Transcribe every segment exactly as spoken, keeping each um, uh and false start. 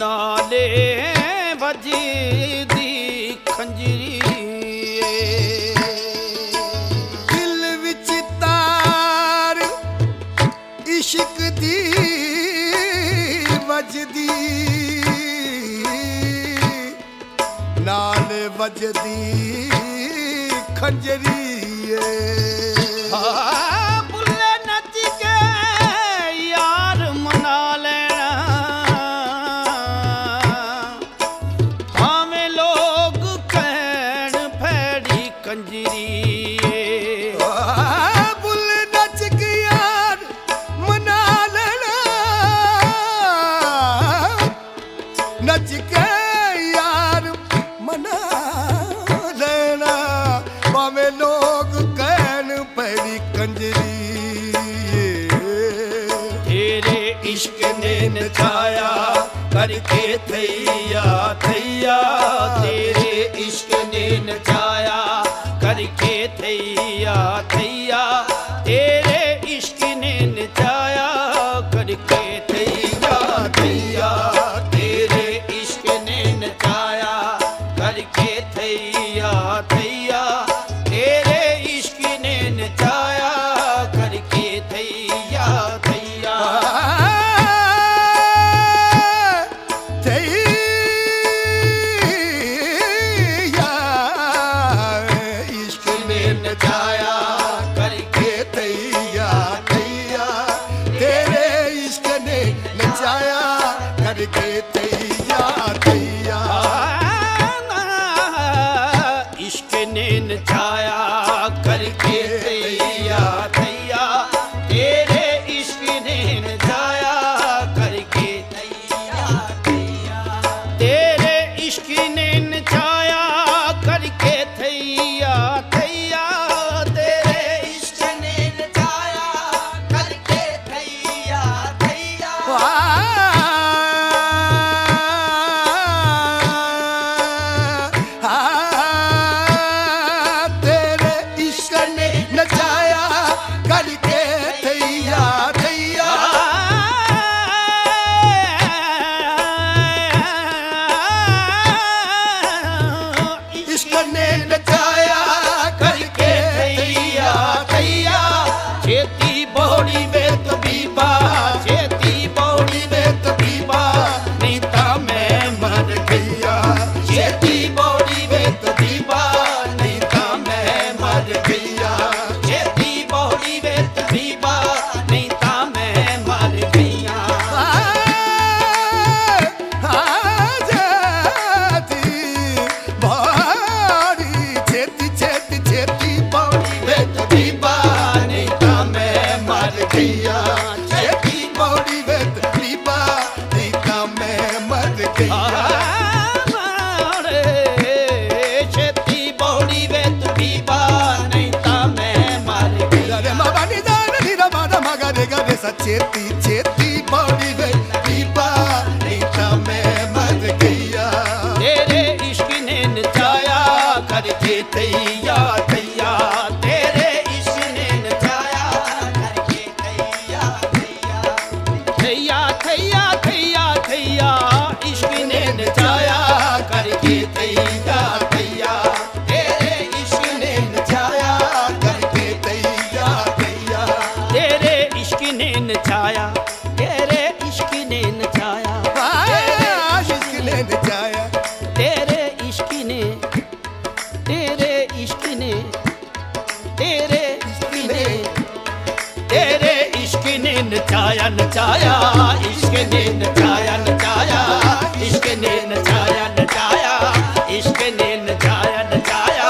नाले वजदी खंजरी दिल विच तार इश्क दी वजदी नाल वजदी खंजरी बुल्ले नच के यार मना लेना भावें लोग कहन फैड़ी कंजरी बुल्ले नच के यार मना लेना नच के यार मना लेना भावें लोग कहन फैड़ी कंजरी तेरे इश्क ने नचाया करके थैया थैया तेरे इश्क ने नचाया करके थैया थैया तेरे इश्क ने नचाया करके थैया थैया तेरे इश्क ने नचाया करके थैया थैया तेरे इश्क ने नचाया करके थैया थैया थैया इश्क ने नचाया करके थैया थैया तेरे इश्क ने नचाया करके थैया थैया इश्क ने नचाया करके थैया थैया तेरे इश्क ने नचाया करके थैया थैया तेरे इश्क ने नचाया करके थैया थैया तेरे इश्क ने नचाया करके थैया थैया तेरे इश्क ने नचाया करके थैया थैया इश्क ने नचाया करके थैया थैया छेती बौड़ी वे तबीबा छेती बौड़ी वे तबीबा नहीं ता मैं मर गया छेती बौड़ी वे तबीबा नहीं ता मैं मर गया छेती बौड़ी वे तबीबा नहीं ता मैं मर गया छेती छेती छेती बौड़ी वे तबीबा नहीं ता मैं मर गया छेती बौड़ी वे तबीबा नहीं ता मैं मर गया छेती बौड़ी वे तबीबा नहीं ता मैं मर गया रे मामा नी दा नी रा मा मा गा रे गा रे सा छेती छेती बौड़ी वे तबीबा नहीं ता मैं मर गया तेरे इश्क ने नचाया करके थैया थैया तेरे इश्क ने नचाया करके थैया थैया थैया थैया थैया थैया इश्क ने नचाया करके थैया थैया तेरे इश्क ने नचाया करके थैया थैया तेरे इश्क ने नचाया तेरे इश्क ने नचाया इश्क ने नचाया तेरे इश्क ने तेरे इश्क ने तेरे इश्क ने तेरे इश्क ने नचाया नचाया इश्क ने नचाया नचाया इश्क ने नचाया नचाया इश्क ने नचाया नचाया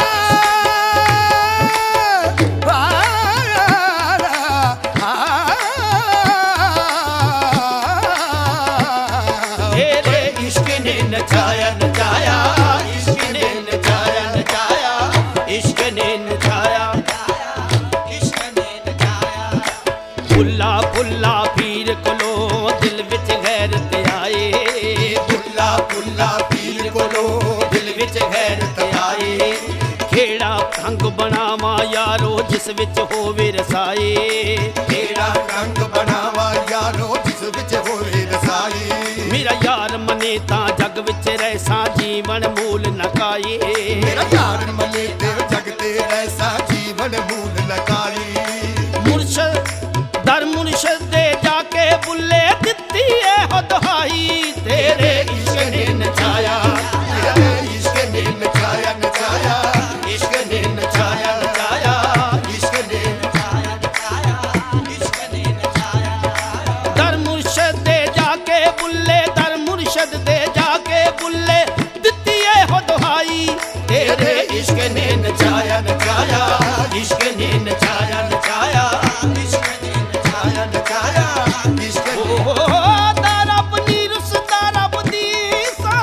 तेरे इश्क ने नचाया नचाया इश्क ने नचाया नचाया इश्क ने नचाया इश्क ने नचाया फुल्ला फुल्ला पीर कोलो दिल विच गैरत आए फुल्ला फुल्ला पीर कोलो दिल विच गैरत आए खेड़ा रंग बनावा यारो जिस विच होवे रसाए खेड़ा रंग बनावा यारो जिस विच होवे रसाए मेरा यार मने तां जग विच रहसा जीवन मूल न काई मेरा यार मने ते जग ते रहसा जीवन मूल न काई मुर्शद दर मुर्शद दे जाके बुले दित्ती है हो दुहाई तेरे इश्क ने नचाया तेरे इश्क ने नचाया नचाया इश्क ने नचाया नचाया इश्क ने नचाया नचाया इश्क ने नचाया दर मुर्शद दे जाके बुले दर मुर्शद दे जाके बुले दित्ती है हो दुहाई तेरे इश्क ने नचाया नचाया इश्क ने नचाया नचाया इश्क ने नचाया नचाया इश्क ओ तारा अपनी रुस तारा बदी सा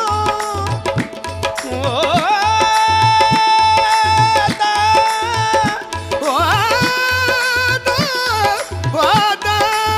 ओ ता वादा वादा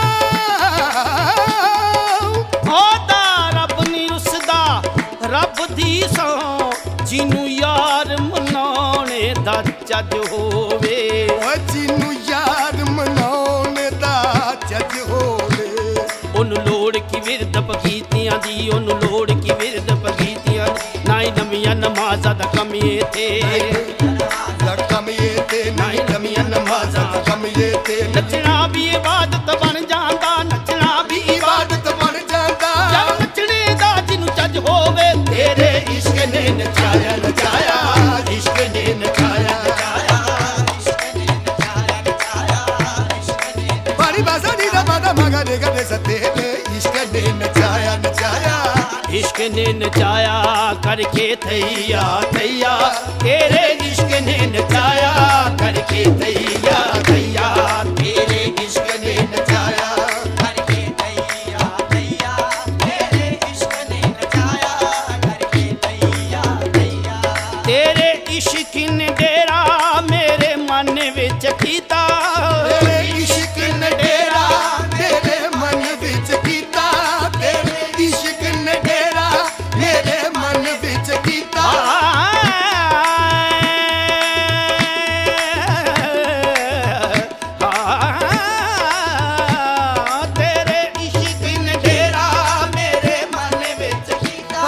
ओ तारा अपनी रुस दा रब दी सा जिन्नू यार मनाने दा ਚੱਜ ਹੋਵੇ ਓ ਜਿਹਨੂੰ ਯਾਰ ਮਨਾਉਣ ਦਾ ਚੱਜ ਹੋਵੇ ਉਹਨੂੰ ਲੋੜ ਕੀ ਵਿਰਦ ਪਗੀਤੀਆਂ ਦੀ ਉਹਨੂੰ ਲੋੜ ਕੀ ਵਿਰਦ ਪਗੀਤੀਆਂ ਦੀ ਨਾ ਹੀ ਨਵੀਆਂ ਨਮਾਜ਼ਾਂ ਦਾ ਕੰਮ ਇਹ ਤੇ ਕਮ ਇਹ ਤੇ ਨਹੀਂ ਨਵੀਆਂ ਨਮਾਜ਼ਾਂ ਦਾ ਕੰਮ ਇਹ ਤੇ ਨੱਚਣਾ ਵੀ ਇਬਾਦਤ ਬਣ ਜਾਂਦਾ ਨੱਚਣਾ ਵੀ ਇਬਾਦਤ ਬਣ ਜਾਂਦਾ ਜਦ ਨੱਚਣੇ ਦਾ ਜਿਹਨੂੰ ਚੱਜ ਹੋਵੇ ਤੇਰੇ ਇਸ਼ਕ ਨੇ ਨਚਾਇਆ ਨਚਾਇਆ ਇਸ਼ਕ ਨੇ ਨਚਾਇਆ ਨਚਾਇਆ ਇਸ਼ਕ ਨੇ ਨਚਾਇਆ ਨਚਾਇਆ ਇਸ਼ਕ ਨੇ ਬਾਰੀ ਬਾਜ਼ਾ ਨੀ ਦਾ ਬਾਦਾ ਮਗਾ ਦੇ ਗਦੇ ਸਤੇ ਨੇ ਇਸ਼ਕ ਨੇ ਨਚਾਇਆ ਨਚਾਇਆ इश्क ने नचाया करके थैया थैया तेरे इश्क ने नचाया करके थैया थैया तेरे इश्क ने नचाया करके थैया थैया तेरे इश्क ने नचाया करके थैया थैया तेरे इश्क ने डेरा मेरे मन विच कीता ਤੇਰੇ ਇਸ਼ਕ ਨੇ ਡੇਰਾ ਮੇਰੇ ਮਨ ਵਿੱਚ ਕੀਤਾ ਤੇਰੇ ਇਸ਼ਕ ਨੇ ਡੇਰਾ ਮੇਰੇ ਮਨ ਵਿੱਚ ਕੀਤਾ तेरे इश्क ने डेरा मेरे मन विच कीता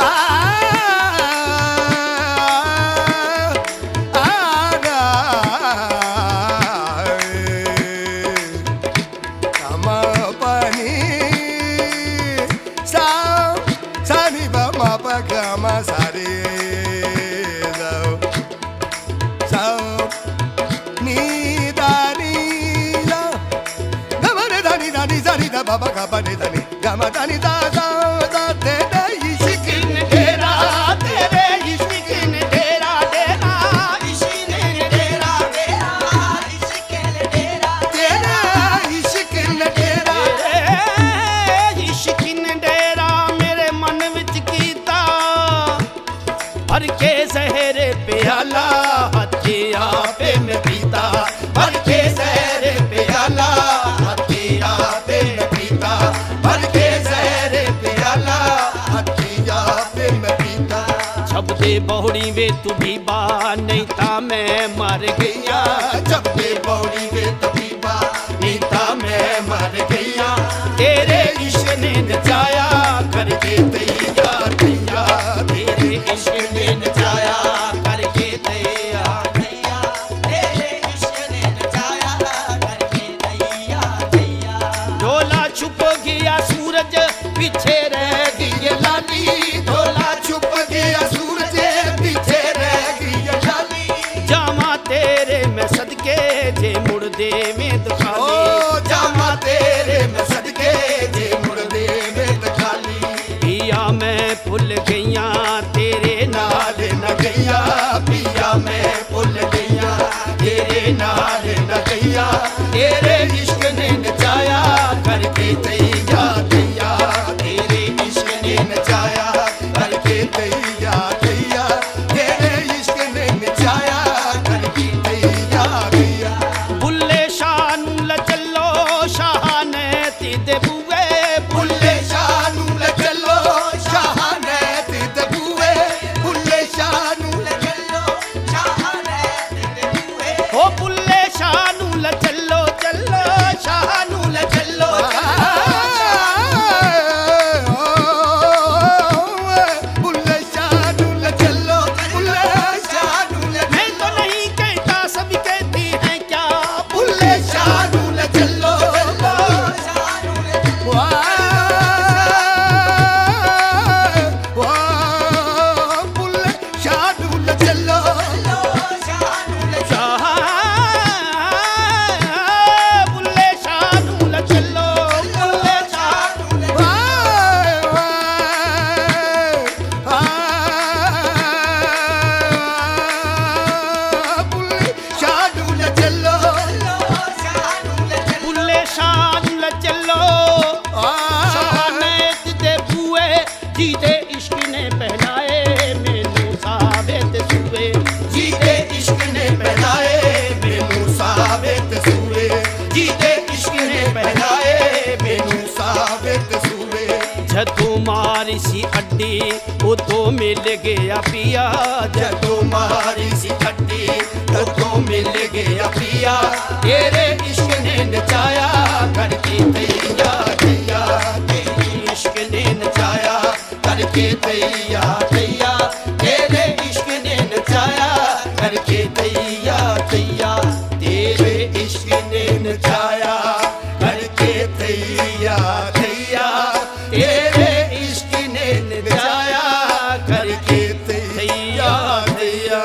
Baba gaba ne dani gama dani da da da te da ishi ने डेरा तेरे इश्क ने डेरा डेरा इश्क ने डेरा डेरा इश्क ने डेरा tera ishi ne tera तेरे इश्क ने डेरा मेरे मन विच कीता भर के जहर प्याला हथे आपे में पीता भर के जहर प्याला हथे आपे में पीता भर के जहर प्याला हथिया पे मैं पीता छब दे बहुड़ी वे तू भी बा नहीं ता मैं मर गया जब दे बौड़ी वे तबीबा नीता मैं मर गया तेरे इश्क ने नचाया करके तैया तैया तेरे इश्क ने नचाया करके तैया तैया तेरे इश्क ने नचाया करके तैया तैया डोला छुप गया सूरज पीछे रह गई लाली ढोला छुप गया सूरज पीछे रह गई लाली जामा तेरे में सदके जे मुड़ दे में ओ दुखाली जामा तेरे में सदके जे मुड़ दे में खाली पिया मैं भुल गईया तेरे नाल न गईया पिया मैं भुल गईया तेरे नाल न गईया तेरे इश्क ने नचाया करके तैया तैया तेरे इश्क ने नचाया करके तैया तैया तेरे इश्क ने नचाया करके तैया तैया बुल्ले शाह नू ल चलो शाह ने ते बुए बुल्ले शाह नू ले चलो शाह ने ते बूए बुल्ले शाह नू ले चलो शाह ने ते बूए ओ बुल्ले शाह नू ल चलो चलो जीते इश्क ने पहनाए मैनू साबित सूए, जीते इश्क ने पहनाए मैनू साबित सूए, जीते इश्क ने पहनाए मैनू साबित सूए। जदों मारी सी अड्डी उतों मिल गया पिया, जदों मारी सी अड्डी उतों मिल गया पिया, तेरे इश्क ने नचाया करके तैया तैया, तेरे इश्क ने नचाया करके तैया तैया, तेरे इश्क ने नचाया करके तैया तैया, तेरे इश्क ने नचाया करके तैया तैया, तेरे इश्क ने नचाया करके तैया तैया।